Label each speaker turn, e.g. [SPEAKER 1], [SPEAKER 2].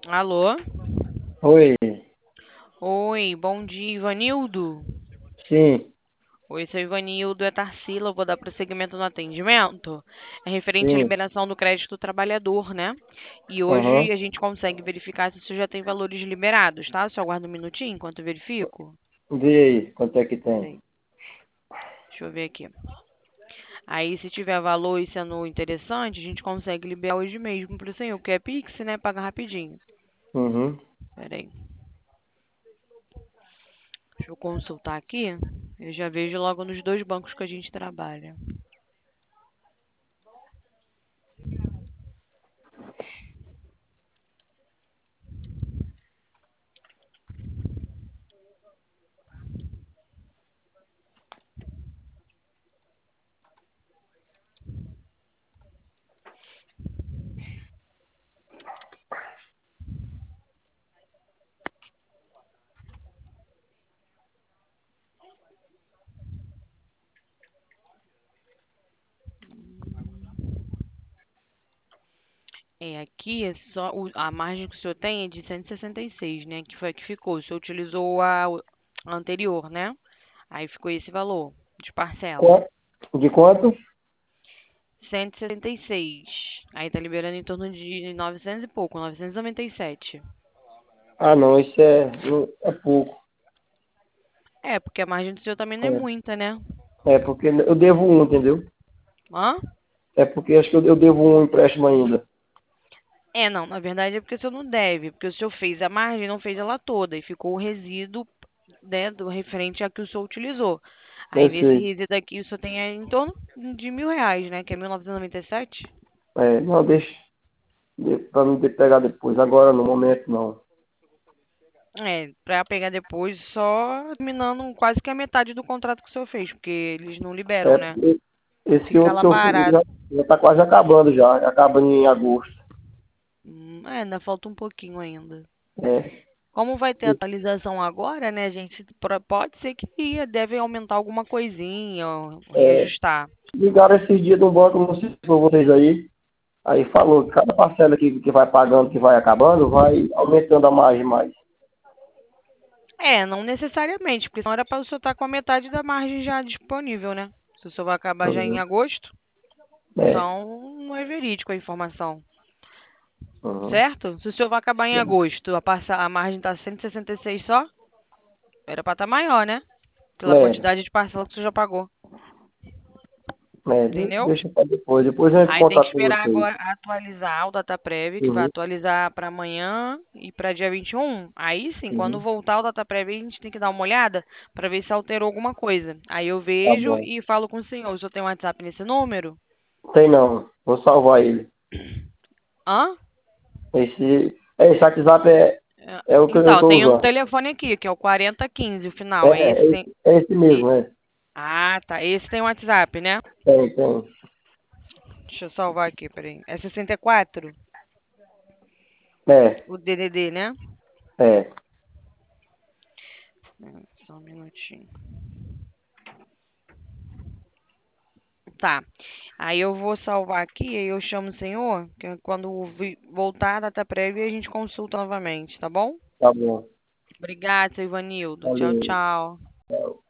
[SPEAKER 1] Alô?
[SPEAKER 2] Oi,
[SPEAKER 1] Oi, bom dia, Ivanildo.
[SPEAKER 2] sim,
[SPEAKER 1] Oi, sou Ivanildo, é Tarsila, eu vou dar prosseguimento no atendimento. É referente à
[SPEAKER 2] sim,
[SPEAKER 1] liberação do crédito do trabalhador, né? E hoje
[SPEAKER 2] aham.
[SPEAKER 1] a gente consegue verificar se o senhor já tem valores liberados, tá? Só aguarda um minutinho enquanto eu verifico.
[SPEAKER 2] Vê aí, quanto é que tem?
[SPEAKER 1] Peraí, deixa eu ver aqui. Aí, se tiver valor e sendo interessante, a gente consegue liberar hoje mesmo pro senhor, porque é Pix, né? Paga rapidinho.
[SPEAKER 2] Uhum.
[SPEAKER 1] Peraí, deixa eu consultar aqui. Eu já vejo logo nos dois bancos que a gente trabalha. É, aqui é só a margem que o senhor tem é de 166, né? Que foi a que ficou. O senhor utilizou a anterior, né? Aí ficou esse valor de parcela.
[SPEAKER 2] Qua- De quanto?
[SPEAKER 1] 166. Aí tá liberando em torno de 900 e pouco, 997.
[SPEAKER 2] Ah, não, isso é pouco.
[SPEAKER 1] É, porque a margem do senhor também não é muita, né?
[SPEAKER 2] É porque eu devo um, entendeu?
[SPEAKER 1] Hã?
[SPEAKER 2] É porque acho que eu devo um empréstimo ainda.
[SPEAKER 1] É, não, na verdade é porque o senhor não deve, porque o senhor fez a margem, não fez ela toda, e ficou o resíduo, né, do referente a que o senhor utilizou. Aí
[SPEAKER 2] Eu
[SPEAKER 1] nesse
[SPEAKER 2] sei.
[SPEAKER 1] resíduo aqui o senhor tem em torno de R$ 1.000, né, que é 1997.
[SPEAKER 2] É, não, deixa pra me pegar depois. Agora, no momento, não.
[SPEAKER 1] É, pra pegar depois só terminando quase que a metade do contrato que o senhor fez, porque eles não liberam,
[SPEAKER 2] É
[SPEAKER 1] né?
[SPEAKER 2] porque esse
[SPEAKER 1] Fica
[SPEAKER 2] outro
[SPEAKER 1] lá
[SPEAKER 2] que eu fiz
[SPEAKER 1] parado.
[SPEAKER 2] já tá quase acabando já. Acaba em agosto.
[SPEAKER 1] Ainda falta um pouquinho ainda.
[SPEAKER 2] É,
[SPEAKER 1] Como vai ter atualização agora, né, gente? Pode ser que deve aumentar alguma coisinha, ou
[SPEAKER 2] é,
[SPEAKER 1] reajustar.
[SPEAKER 2] ligaram esses dias do banco, não sei se foi vocês aí. Aí falou que cada parcela que vai pagando, que vai acabando, vai aumentando a margem mais.
[SPEAKER 1] É, não necessariamente, porque senão era para o senhor estar com a metade da margem já disponível, né? Se o senhor vai acabar já em
[SPEAKER 2] Uhum.
[SPEAKER 1] agosto,
[SPEAKER 2] É.
[SPEAKER 1] então não é verídico a informação,
[SPEAKER 2] Uhum.
[SPEAKER 1] certo? Se o senhor vai acabar em agosto, a margem está 166 só, era para estar maior, né? Pela
[SPEAKER 2] É,
[SPEAKER 1] quantidade de parcela que o senhor já pagou, entendeu?
[SPEAKER 2] deixa pra depois. Depois eu entro em
[SPEAKER 1] Aí tem que
[SPEAKER 2] contato com
[SPEAKER 1] esperar
[SPEAKER 2] vocês.
[SPEAKER 1] agora atualizar o DataPrev, que vai
[SPEAKER 2] Uhum.
[SPEAKER 1] atualizar para amanhã e para dia 21. Aí sim, quando
[SPEAKER 2] Uhum.
[SPEAKER 1] voltar o DataPrev, a gente tem que dar uma olhada para ver se alterou alguma coisa. Aí eu
[SPEAKER 2] Tá
[SPEAKER 1] vejo
[SPEAKER 2] bom.
[SPEAKER 1] e falo com o senhor. O senhor tem um WhatsApp nesse número?
[SPEAKER 2] Tem não. Vou salvar ele.
[SPEAKER 1] Hã?
[SPEAKER 2] Esse WhatsApp é o que eu
[SPEAKER 1] Então,
[SPEAKER 2] tô
[SPEAKER 1] tem um
[SPEAKER 2] usando.
[SPEAKER 1] telefone aqui, que é o 4015, o
[SPEAKER 2] É,
[SPEAKER 1] final. É esse tem.
[SPEAKER 2] é esse mesmo,
[SPEAKER 1] e-
[SPEAKER 2] é.
[SPEAKER 1] Ah, tá. Esse tem WhatsApp, né?
[SPEAKER 2] Tem.
[SPEAKER 1] Deixa eu salvar aqui, peraí. É 64?
[SPEAKER 2] É,
[SPEAKER 1] O DDD, né?
[SPEAKER 2] é.
[SPEAKER 1] Só um minutinho. Tá. Aí eu vou salvar aqui, aí eu chamo o senhor, que quando voltar a data prévia a gente consulta novamente, tá bom?
[SPEAKER 2] Tá bom.
[SPEAKER 1] Obrigada, seu Ivanildo. Tchau,
[SPEAKER 2] Valeu.
[SPEAKER 1] tchau.
[SPEAKER 2] Tchau.